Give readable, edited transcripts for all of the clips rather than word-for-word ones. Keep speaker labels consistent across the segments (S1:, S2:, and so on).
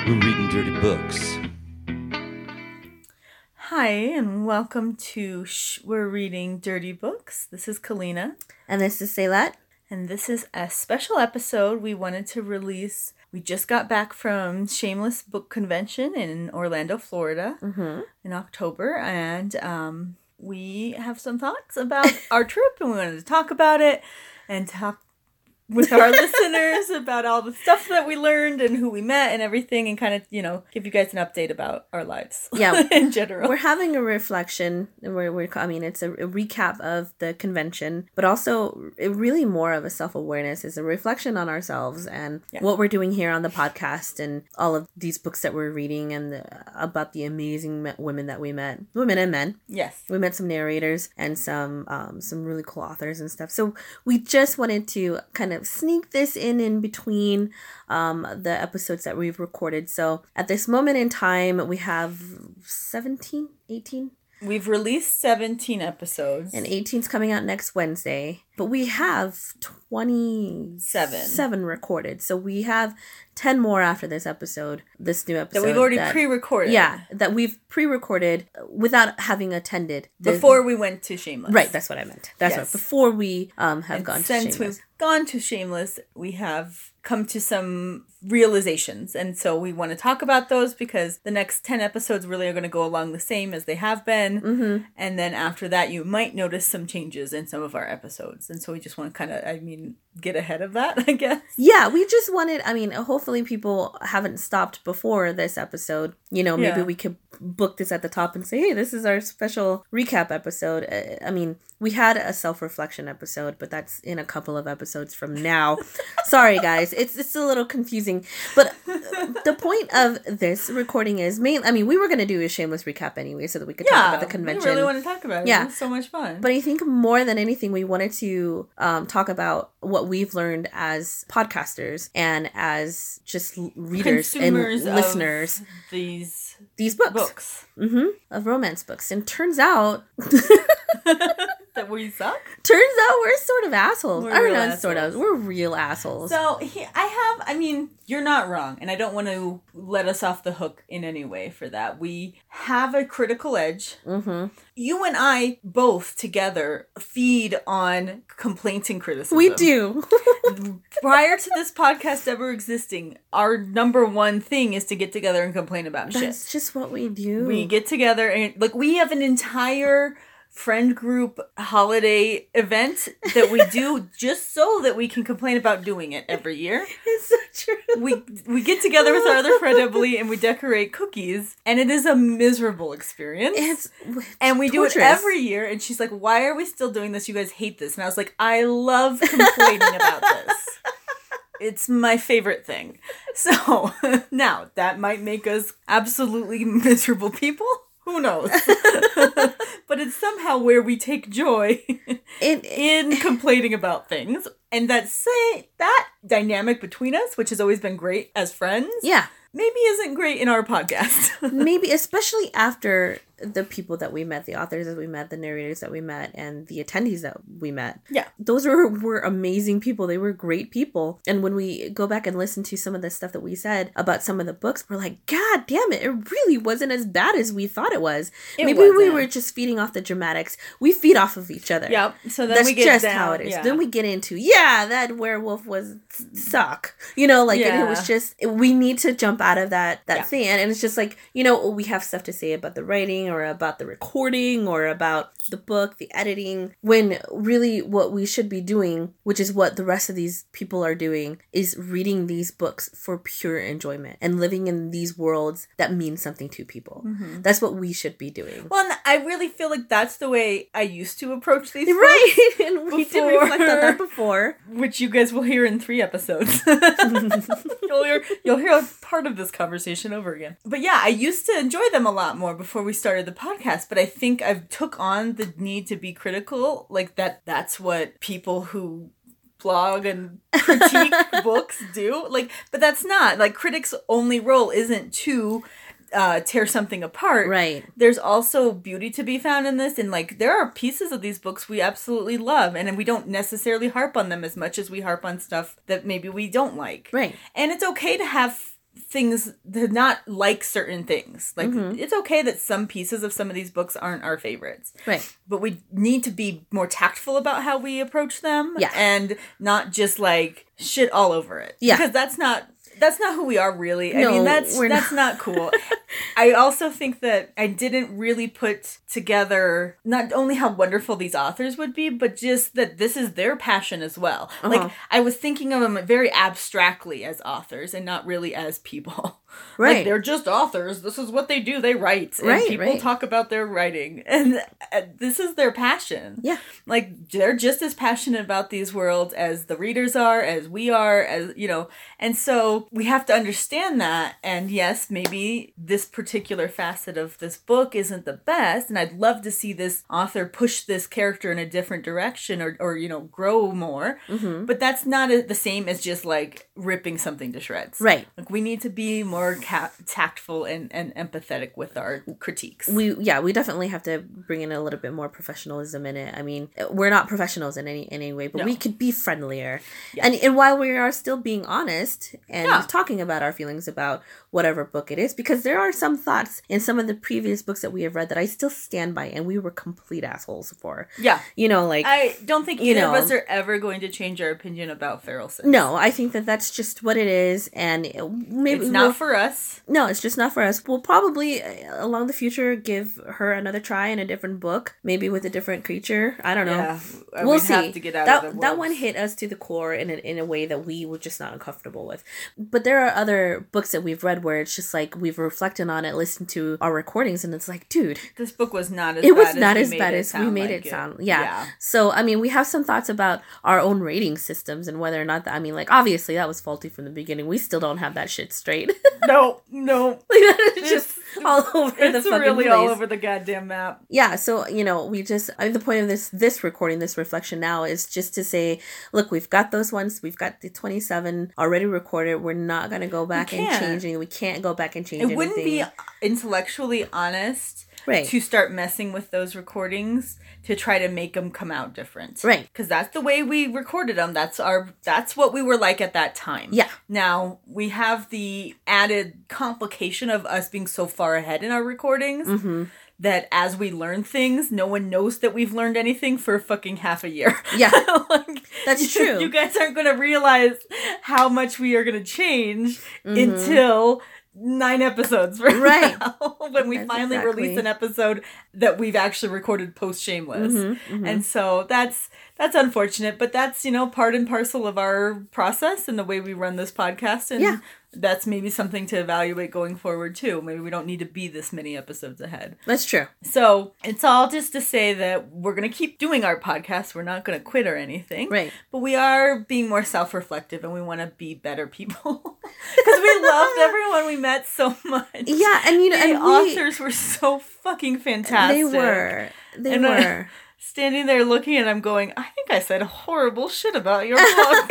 S1: We're reading dirty books.
S2: Hi, and welcome to We're Reading Dirty Books. This is Kalina.
S3: And this is Saylat.
S2: And this is a special episode we wanted to release. We just got back from Shameless Book Convention in Orlando, Florida in October. And we have some thoughts about our trip, and we wanted to talk about it and talk with our listeners about all the stuff that we learned and who we met and everything, and kind of, give you guys an update about our lives.
S3: Yeah.
S2: In general.
S3: We're having a reflection. It's a recap of the convention, but also really more of a self-awareness. It's a reflection on ourselves and what we're doing here on the podcast and all of these books that we're reading and about the amazing women that we met. Women and men.
S2: Yes.
S3: We met some narrators and some really cool authors and stuff. So we just wanted to kind of sneak this in between the episodes that we've recorded. So at this moment in time, we have 18.
S2: We've released 17 episodes.
S3: And 18's coming out next Wednesday. But we have 27 recorded. So we have 10 more after this new episode.
S2: That we've already pre-recorded.
S3: Yeah, that we've pre-recorded without having attended.
S2: Before we went to Shameless.
S3: Right, that's what I meant. That's right. Before we have gone to Shameless.
S2: Since we've gone to Shameless, we have come to some realizations. And so we want to talk about those because the next 10 episodes really are going to go along the same as they have been. Mm-hmm. And then after that, you might notice some changes in some of our episodes. And so we just want to kind of, get ahead of that, I guess.
S3: Yeah, we just wanted, hopefully people haven't stopped before this episode. Maybe we could book this at the top and say, hey, this is our special recap episode. We had a self-reflection episode, but that's in a couple of episodes from now. Sorry, guys. It's a little confusing. But the point of this recording is mainly, we were going to do a Shameless recap anyway so that we could talk about the convention.
S2: We really want to talk about it. Yeah. It was so much fun.
S3: But I think more than anything, we wanted to talk about what we've learned as podcasters and as just readers
S2: consumers
S3: and listeners.
S2: These
S3: books. Of romance books. And turns out
S2: that we suck?
S3: Turns out we're sort of assholes.
S2: We're
S3: real assholes.
S2: So you're not wrong, and I don't want to let us off the hook in any way for that. We have a critical edge. Mm-hmm. You and I both together feed on complaints and criticism.
S3: We do.
S2: Prior to this podcast ever existing, our number one thing is to get together and complain about shit.
S3: That's just what we do.
S2: We get together and we have an entire friend group holiday event that we do just so that we can complain about doing it every year.
S3: It's so true.
S2: We get together with our other friend Emily and we decorate cookies, and it is a miserable experience. It's and we torturous. Do it every year, and she's like, why are we still doing this? You guys hate this. And I was like, I love complaining about this. It's my favorite thing. So now that might make us absolutely miserable people. Who knows? But it's somehow where we take joy in complaining about things. And that dynamic between us, which has always been great as friends, maybe isn't great in our podcast.
S3: Maybe, especially after the people that we met, the authors that we met, the narrators that we met, and the attendees that we met.
S2: Yeah.
S3: Those were amazing people. They were great people. And when we go back and listen to some of the stuff that we said about some of the books, we're like, God damn it, it really wasn't as bad as we thought it was. Maybe we were just feeding off the dramatics. We feed off of each other.
S2: Yep. So then
S3: that's
S2: we get
S3: just
S2: down,
S3: how it is.
S2: Yeah.
S3: Then we get into, that werewolf was suck. It was just, we need to jump out of that thing. And it's just like, we have stuff to say about the writing or about the recording or about the book, the editing, when really what we should be doing, which is what the rest of these people are doing, is reading these books for pure enjoyment and living in these worlds that mean something to people. Mm-hmm. That's what we should be doing.
S2: Well, and I really feel like that's the way I used to approach these books.
S3: Right, and we did reflect on that before.
S2: Which you guys will hear in 3 episodes. You'll hear a part of this conversation over again. But yeah, I used to enjoy them a lot more before we started the podcast, but I think I've took on the need to be critical, that's what people who blog and critique books do. But that's not, critics' only role isn't to tear something apart.
S3: Right.
S2: There's also beauty to be found in this, and there are pieces of these books we absolutely love, and we don't necessarily harp on them as much as we harp on stuff that maybe we don't like.
S3: Right.
S2: And it's okay to have things, to not like certain things. Like, it's okay that some pieces of some of these books aren't our favorites.
S3: Right.
S2: But we need to be more tactful about how we approach them.
S3: Yeah.
S2: And not just, like, shit all over it.
S3: Yeah.
S2: Because that's not who we are, really.
S3: No,
S2: I mean, that's not cool. I also think that I didn't really put together not only how wonderful these authors would be, but just that this is their passion as well. Like, I was thinking of them very abstractly as authors and not really as people.
S3: Right.
S2: Like, they're just authors. This is what they do. They write. And people talk about their writing. And this is their passion.
S3: Yeah.
S2: Like, they're just as passionate about these worlds as the readers are, as we are, as, you know. And so we have to understand that. And yes, maybe this particular facet of this book isn't the best. And I'd love to see this author push this character in a different direction or you know, grow more. But that's not the same as just, like, ripping something to shreds.
S3: Right.
S2: Like, we need to be more tactful and empathetic with our critiques.
S3: We definitely have to bring in a little bit more professionalism in it. I mean, we're not professionals in any way, but we could be friendlier. Yeah. And while we are still being honest and talking about our feelings about whatever book it is, because there are some thoughts in some of the previous books that we have read that I still stand by and we were complete assholes for. Yeah. You know, like,
S2: I don't think either of us are ever going to change our opinion about Feral Six.
S3: No, I think that that's just what it is, and maybe
S2: it's not for us.
S3: No, it's just not for us. We'll probably, along the future, give her another try in a different book, maybe with a different creature. I don't know. Yeah, we'll see. Have to get out of that one hit us to the core in a way that we were just not uncomfortable with. But there are other books that we've read where it's just like we've reflected on it, listened to our recordings, and it's like, dude,
S2: this book was not as
S3: bad as we made it sound. Yeah. So I mean, we have some thoughts about our own rating systems and whether or not that. I mean, like, obviously that was faulty from the beginning. We still don't have that shit straight.
S2: No.
S3: It's just all over the fucking
S2: really
S3: place.
S2: All over the goddamn map.
S3: Yeah, so, you know, the point of this recording, this reflection now is just to say, look, we've got those ones. We've got the 27 already recorded. We're not going to go back and change anything. We can't go back and change anything.
S2: It wouldn't be intellectually honest to start messing with those recordings to try to make them come out different. Right. Because that's the way we recorded them. That's what we were like at that time. Yeah. Now, we have the added complication of us being so far ahead in our recordings that as we learn things, no one knows that we've learned anything for fucking half a year. Yeah. Like, that's true. You guys aren't going to realize how much we are going to change until 9 episodes from now, when we finally release an episode that we've actually recorded post Shameless. And so that's unfortunate, but that's, you know, part and parcel of our process and the way we run this podcast. And that's maybe something to evaluate going forward too. Maybe we don't need to be this many episodes ahead.
S3: That's true.
S2: So it's all just to say that we're going to keep doing our podcast. We're not going to quit or anything. Right. But we are being more self-reflective and we want to be better people. Because we loved everyone we met so much. Yeah. And, you know, the authors were so fucking fantastic. They were. Standing there looking at them going, I think I said horrible shit about your book.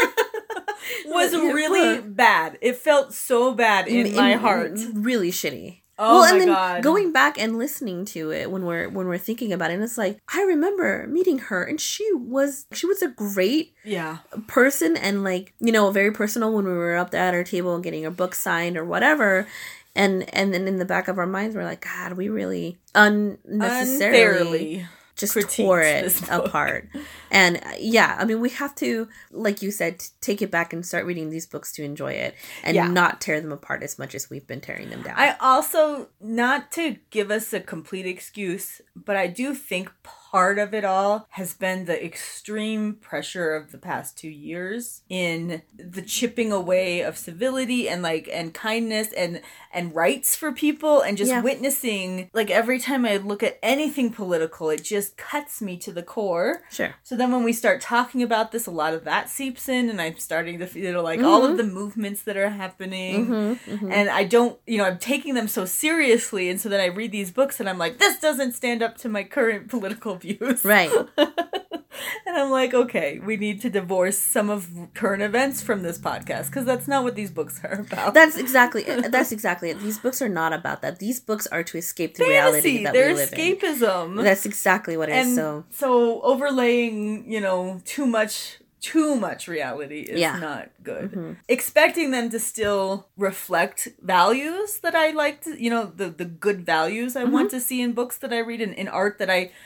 S2: Was really bad. It felt so bad in my heart.
S3: Really shitty. Oh, well, and then God. Going back and listening to it when we're thinking about it, and it's like, I remember meeting her and she was a great person, and, like, you know, very personal when we were up at our table and getting our book signed or whatever. And then in the back of our minds, we're like, God, we really unnecessarily just tore it apart. And I mean, we have to, like you said, take it back and start reading these books to enjoy it and not tear them apart as much as we've been tearing them down.
S2: I also, not to give us a complete excuse, but I do think part of it all has been the extreme pressure of the past 2 years in the chipping away of civility and kindness and rights for people, and just witnessing, like, every time I look at anything political, it just cuts me to the core. Sure. So then when we start talking about this, a lot of that seeps in, and I'm starting to feel like all of the movements that are happening, and I don't, you know, I'm taking them so seriously, and so then I read these books and I'm like, this doesn't stand up to my current political views. Right. And I'm like, okay, we need to divorce some of current events from this podcast, because that's not what these books are about.
S3: That's exactly it. These books are not about that. These books are to escape the reality that we live in. They're escapism. That's exactly what it is.
S2: So overlaying, you know, too much too much reality is not good. Expecting them to still reflect values that I like to, the good values I want to see in books that I read and in art that I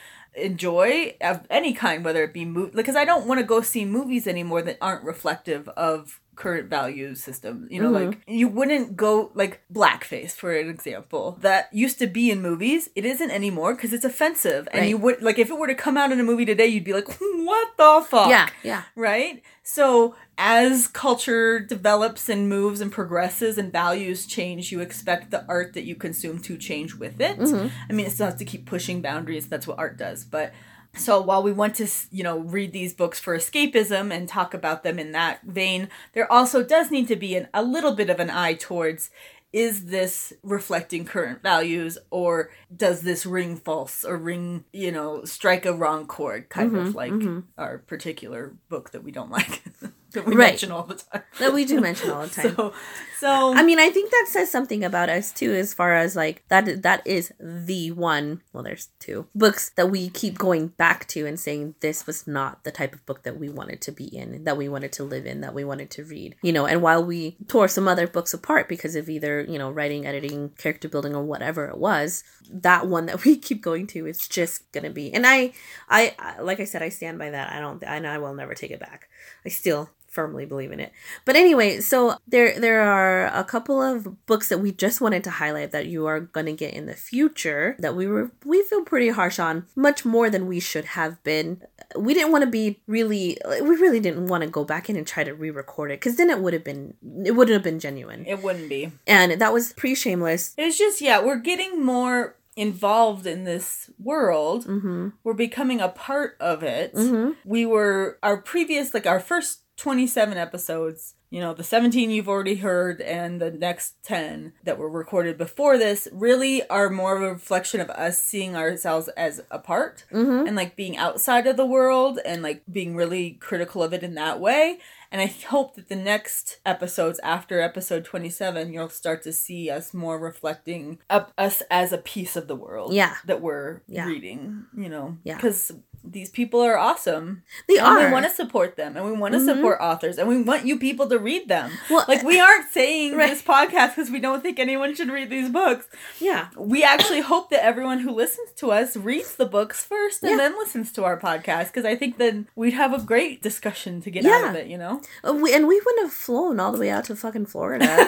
S2: enjoy of any kind, whether it be because I don't want to go see movies anymore that aren't reflective of current value system. Like you wouldn't go like blackface, for an example, that used to be in movies. It isn't anymore because it's offensive. And you would like, if it were to come out in a movie today, you'd be like, what the fuck?
S3: Yeah.
S2: Right? So as culture develops and moves and progresses and values change, you expect the art that you consume to change with it. I mean, it still has to keep pushing boundaries. That's what art does. But so while we want to, read these books for escapism and talk about them in that vein, there also does need to be a little bit of an eye towards, is this reflecting current values, or does this ring false or ring, strike a wrong chord, kind of like our particular book that we don't like. That we mention all the time.
S3: That we do mention all the time.
S2: So
S3: I mean, I think that says something about us too, as far as like that is the one. Well, there's two books that we keep going back to and saying this was not the type of book that we wanted to be in, that we wanted to live in, that we wanted to read. And while we tore some other books apart because of either writing, editing, character building, or whatever it was, that one that we keep going to is just gonna be. And I like I said, I stand by that. I will never take it back. I still firmly believe in it. But anyway, so there are a couple of books that we just wanted to highlight that you are going to get in the future that we feel pretty harsh on, much more than we should have been. We didn't want to we really didn't want to go back in and try to re-record it, because then it wouldn't have been genuine.
S2: It wouldn't be.
S3: And that was pre-Shameless.
S2: It's just, we're getting more involved in this world. We're becoming a part of it. We were, our first 27 episodes, the 17 you've already heard and the next 10 that were recorded before this really are more of a reflection of us seeing ourselves as a part and like being outside of the world and like being really critical of it in that way. And I hope that the next episodes after episode 27, you'll start to see us more reflecting us as a piece of the world that we're reading, because these people are awesome. They are. We want to support them, and we want to support authors, and we want you people to read them. Well, like, we aren't saying this podcast because we don't think anyone should read these books. Yeah. We actually hope that everyone who listens to us reads the books first and then listens to our podcast, because I think then we'd have a great discussion to get out of it,
S3: And we wouldn't have flown all the way out to fucking Florida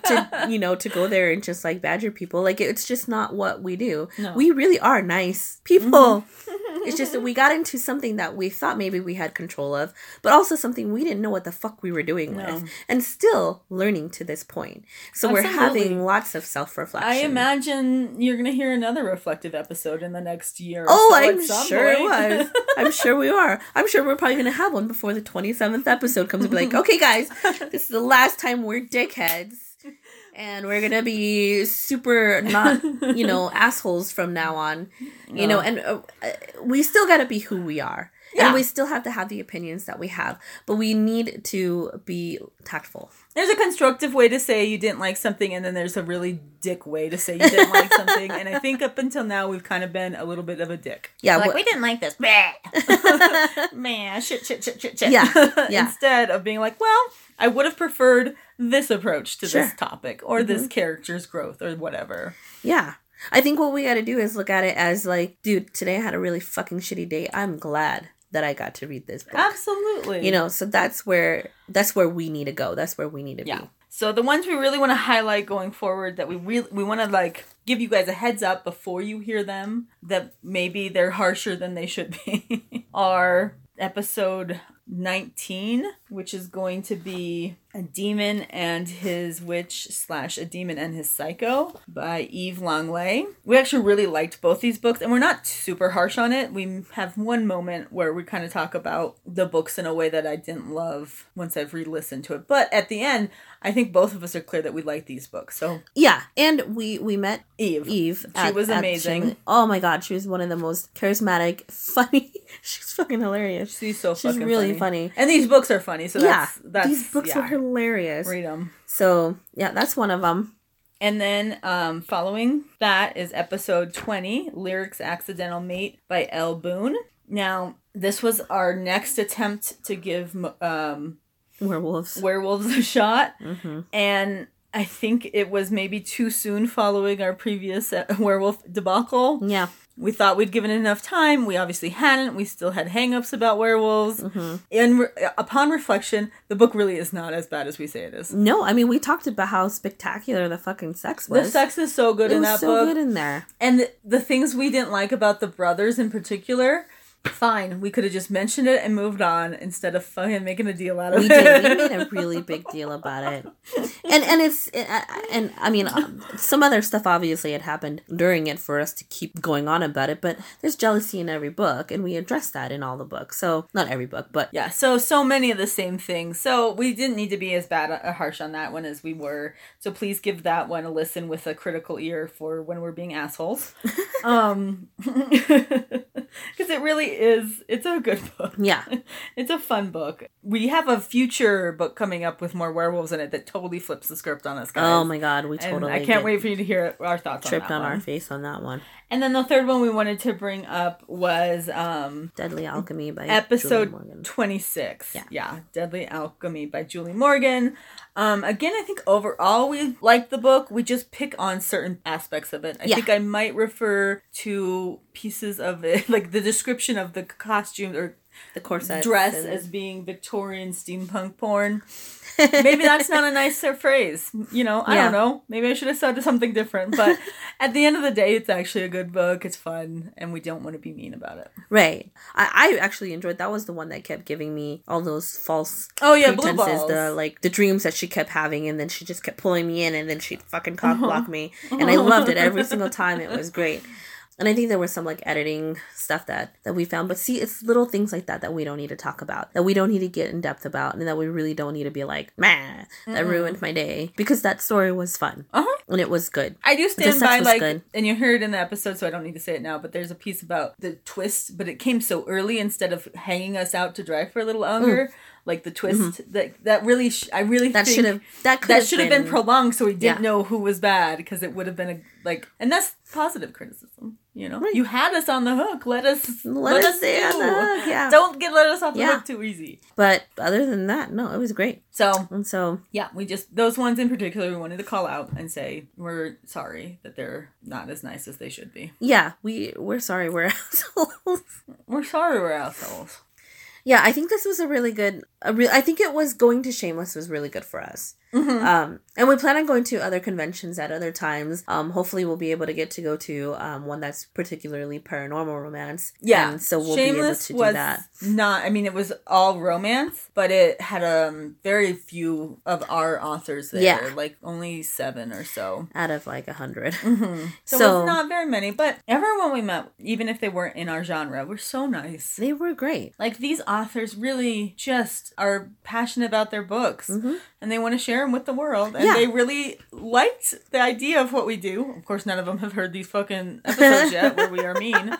S3: to go there and just like badger people. Like, it's just not what we do. No. We really are nice people. It's just that we got into something that we thought maybe we had control of, but also something we didn't know what the fuck we were doing with, and still learning to this point. So we're having lots of self-reflection.
S2: I imagine you're going to hear another reflective episode in the next year.
S3: I'm sure it was. I'm sure we are. I'm sure we're probably going to have one before the 27th episode comes and be like, okay, guys, this is the last time we're dickheads. And we're going to be super not, assholes from now on, and we still got to be who we are. Yeah. And we still have to have the opinions that we have, but we need to be tactful.
S2: There's a constructive way to say you didn't like something, and then there's a really dick way to say you didn't like something. And I think up until now, we've kind of been a little bit of a dick.
S3: Yeah.
S2: We didn't like this. Man, shit. Yeah. Instead of being like, well, I would have preferred this approach to this topic, or this character's growth, or whatever.
S3: Yeah. I think what we got to do is look at it as like, dude, today I had a really fucking shitty day. I'm glad that I got to read this book.
S2: Absolutely.
S3: So that's where we need to go. That's where we need to be.
S2: So the ones we really want to highlight going forward, that we want to like give you guys a heads up before you hear them, that maybe they're harsher than they should be, are episode 19, which is going to be A Demon and His Witch / A Demon and His Psycho by Eve Longley. We actually really liked both these books, and we're not super harsh on it. We have one moment where we kind of talk about the books in a way that I didn't love once I've re-listened to it. But at the end, I think both of us are clear that we like these books. So
S3: yeah, and we met
S2: Eve. She was amazing.
S3: Oh my god, she was one of the most charismatic, funny. She's fucking hilarious.
S2: She's so fucking funny.
S3: She's really funny.
S2: And these books are funny, so that's
S3: these books are hilarious.
S2: Read them.
S3: So, yeah, that's one of them.
S2: And then following that is episode 20, Lyric's Accidental Mate by Elle Boone. Now, this was our next attempt to give
S3: werewolves
S2: a shot. And I think it was maybe too soon following our previous werewolf debacle.
S3: Yeah.
S2: We thought we'd given it enough time. We obviously hadn't. We still had hang-ups about werewolves. And upon reflection, the book really is not as bad as we say it is.
S3: No, I mean, we talked about how spectacular the fucking sex was.
S2: The sex is so good in that book. It was so
S3: good in there.
S2: And the things we didn't like about the brothers in particular... Fine, we could have just mentioned it and moved on instead of fucking making a deal out of it.
S3: We did. We made a really big deal about it, and I mean, some other stuff obviously had happened during it for us to keep going on about it. But there's jealousy in every book, and we addressed that in all the books. So not every book, but
S2: yeah. So many of the same things. So we didn't need to be as harsh on that one as we were. So please give that one a listen with a critical ear for when we're being assholes. Because it really is. It's a good book.
S3: Yeah.
S2: It's a fun book. We have a future book coming up with more werewolves in it that totally flips the script on us, guys.
S3: Oh my god, we totally
S2: I can't wait for you to hear our thoughts on that one.
S3: Tripped on our face on that one.
S2: And then the third one we wanted to bring up was...
S3: Deadly Alchemy by
S2: episode
S3: Julie Morgan.
S2: 26. Yeah. Deadly Alchemy by Julie Morgan. Again, I think overall we like the book. We just pick on certain aspects of it. I think I might refer to pieces of it, like the description of the costume or
S3: the corset
S2: dress as being Victorian steampunk porn. Maybe that's not a nicer phrase. You know, I don't know. Maybe I should have said something different. But at the end of the day, it's actually a good book. It's fun. And we don't want to be mean about it.
S3: Right. I actually enjoyed, that was the one that kept giving me all those false
S2: pretenses.
S3: Blue balls. The dreams that she kept having, and then she just kept pulling me in, and then she'd fucking cock block me. And I loved it every single time. It was great. And I think there was some editing stuff that we found. But see, it's little things like that we don't need to talk about, that we don't need to get in depth about, and that we really don't need to be like, man, that ruined my day. Because that story was fun. And it was good.
S2: I do stand by, good. And you heard it in the episode, so I don't need to say it now, but there's a piece about the twist, but it came so early instead of hanging us out to dry for a little longer. Like the twist that really, I really think that should have been prolonged, so we didn't know who was bad, because it would have been and that's positive criticism. You know, you had us on the hook. Let us stay on the hook. Yeah, don't let us off the hook too easy.
S3: But other than that, no, it was great. So
S2: yeah, we just, those ones in particular, we wanted to call out and say we're sorry that they're not as nice as they should be.
S3: Yeah, we're sorry we're assholes.
S2: We're sorry we're assholes.
S3: Yeah, I think this was a really good... I think it was going to Shameless was really good for us. And we plan on going to other conventions at other times. Hopefully we'll be able to go to one that's particularly paranormal romance. Yeah. And so we'll
S2: Shameless
S3: be able to do that.
S2: It was all romance, but it had very few of our authors there. Yeah. Like only 7 or so.
S3: Out of 100.
S2: So it was not very many, but everyone we met, even if they weren't in our genre, were so nice.
S3: They were great.
S2: These authors really just are passionate about their books. And they want to share them with the world. And they really liked the idea of what we do. Of course, none of them have heard these fucking episodes yet where we are mean.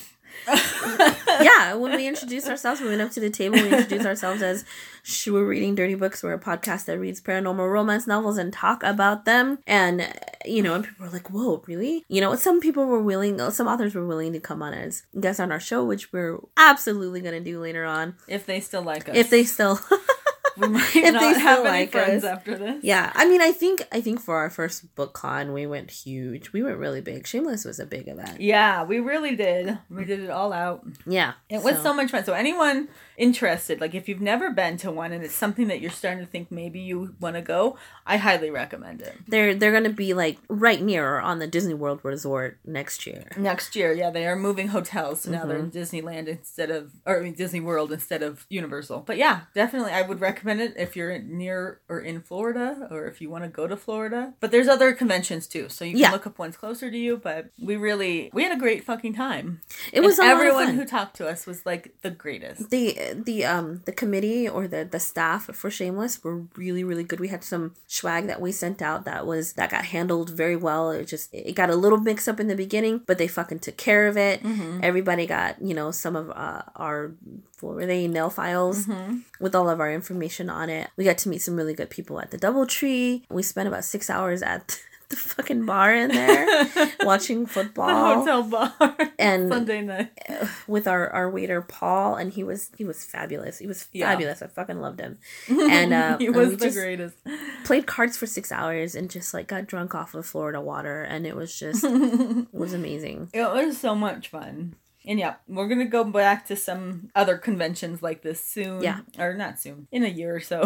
S3: Yeah, when we introduced ourselves, we went up to the table, we introduced ourselves as We're Reading Dirty Books. We're a podcast that reads paranormal romance novels and talk about them. And, and people were like, whoa, really? Some authors were willing to come on as guests on our show, which we're absolutely going to do later on.
S2: If they still like us.
S3: If they still...
S2: We might not have any friends after this.
S3: Yeah, I think for our first book con, we went huge. We went really big. Shameless was a big event.
S2: Yeah, we really did. We did it all out.
S3: Yeah.
S2: It was so much fun. So anyone interested, if you've never been to one and it's something that you're starting to think maybe you want to go, I highly recommend it.
S3: They're going to be right near or on the Disney World Resort next year.
S2: Next year, yeah. They are moving hotels. So now they're in Disneyland Disney World instead of Universal. But yeah, definitely I would recommend it if you're near or in Florida, or if you want to go to Florida. But there's other conventions too, so you can look up ones closer to you. But we had a great fucking time.
S3: It was
S2: everyone who talked to us was the greatest.
S3: The committee or the staff for Shameless were really, really good. We had some swag that we sent out that got handled very well. It got a little mixed up in the beginning, but they fucking took care of it. Everybody got some of our nail files with all of our information on it. We got to meet some really good people at the DoubleTree. We spent about 6 hours at the fucking bar in there watching football.
S2: The hotel bar.
S3: And
S2: Sunday night.
S3: With our waiter, Paul, and he was fabulous. He was fabulous. I fucking loved him. And
S2: he was the greatest.
S3: Played cards for 6 hours and just like got drunk off of Florida water, and it was just it was amazing.
S2: It was so much fun. And yeah, we're going to go back to some other conventions like this soon.
S3: Yeah.
S2: Or not soon, in a year or so.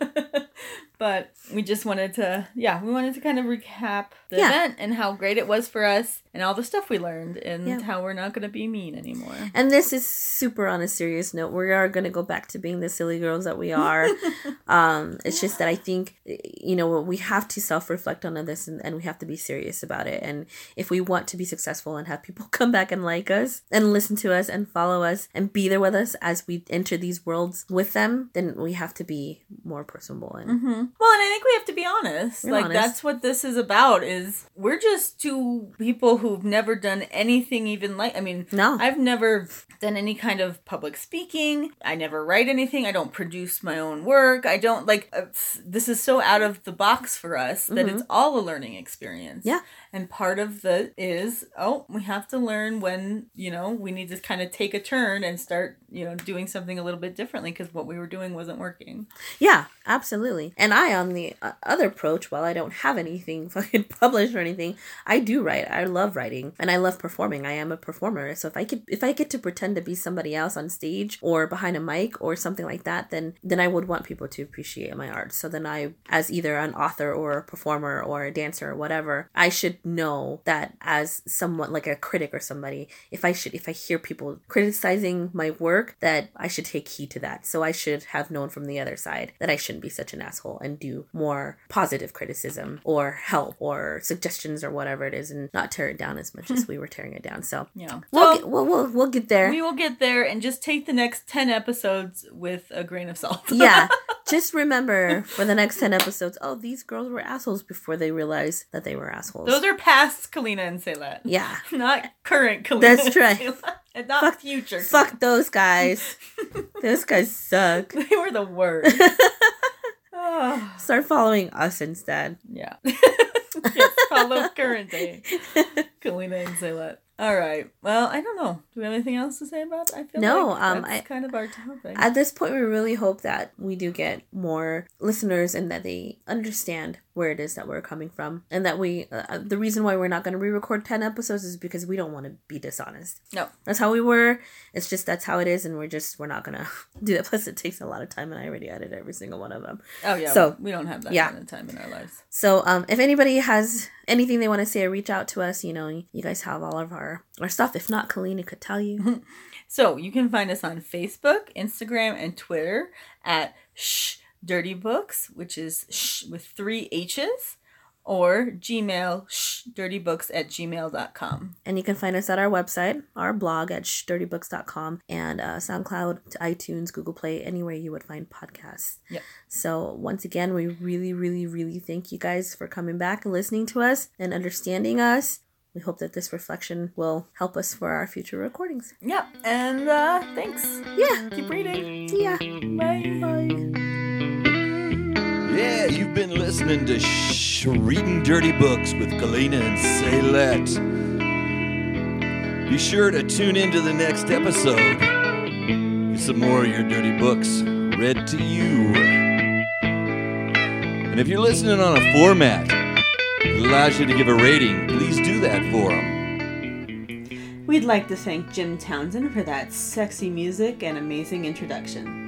S2: But we just wanted to, we wanted to kind of recap the event and how great it was for us and all the stuff we learned and how we're not going to be mean anymore.
S3: And this is super on a serious note. We are going to go back to being the silly girls that we are. It's just that I think, we have to self-reflect on this and we have to be serious about it. And if we want to be successful and have people come back and like us and listen to us and follow us and be there with us as we enter these worlds with them, then we have to be more personable. And
S2: Well, and I think we have to be honest. That's what this is about, is we're just two people who've never done anything even no. I've never done any kind of public speaking. I never write anything. I don't produce my own work. I don't, this is so out of the box for us that it's all a learning experience.
S3: Yeah.
S2: And part of we have to learn when, we need to kind of take a turn and start, doing something a little bit differently because what we were doing wasn't working.
S3: Yeah, absolutely. And I, on the other approach, while I don't have anything fucking published or anything, I do write. I love writing and I love performing. I am a performer. So if I get to pretend to be somebody else on stage or behind a mic or something like that, then I would want people to appreciate my art. So then I, as either an author or a performer or a dancer or whatever, I should know that as someone like a critic or somebody, if I hear people criticizing my work, that I should take heed to that. So I should have known from the other side that I shouldn't be such an asshole and do more positive criticism or help or suggestions or whatever it is, and not tear it down as much as we were tearing it down. So
S2: yeah,
S3: we'll get there.
S2: We will get there, and just take the next 10 episodes with a grain of salt.
S3: Yeah, just remember for the next 10 episodes, these girls were assholes before they realized that they were assholes.
S2: Those are past Kalina and Ceylette.
S3: Yeah,
S2: not current Kalina.
S3: That's right.
S2: And not future.
S3: Fuck those guys. Those guys suck.
S2: They were the worst.
S3: Start following us instead.
S2: Yeah. Yes, follow current day Kalina and Ceylette. All right. Well, I don't know. Do we have anything else to say about it? I feel that's kind of our topic.
S3: At this point, we really hope that we do get more listeners and that they understand where it is that we're coming from. And that the reason why we're not going to re-record 10 episodes is because we don't want to be dishonest.
S2: No.
S3: That's how we were. It's just that's how it is. And we're not going to do that. Plus, it takes a lot of time and I already edited every single one of them.
S2: Oh, yeah. So we don't have that kind of time in our lives.
S3: So if anybody has anything they want to say, reach out to us. You guys have all of our stuff. If not, Kalina could tell you.
S2: So you can find us on Facebook, Instagram, and Twitter at Dirty Books, which is with 3 H's, or Gmail, dirtybooks@gmail.com.
S3: And you can find us at our website, our blog at dirtybooks.com, and SoundCloud, iTunes, Google Play, anywhere you would find podcasts.
S2: Yep.
S3: So once again, we really, really, really thank you guys for coming back and listening to us and understanding us. We hope that this reflection will help us for our future recordings.
S2: Yeah, and thanks.
S3: Yeah.
S2: Keep reading.
S3: See ya.
S2: Bye.
S3: Bye.
S1: Yeah, you've been listening to Reading Dirty Books with Kalina and Ceylette. Be sure to tune into the next episode. Get some more of your dirty books read to you. And if you're listening on a format that allows you to give a rating, please do that for them.
S2: We'd like to thank Jim Townsend for that sexy music and amazing introduction.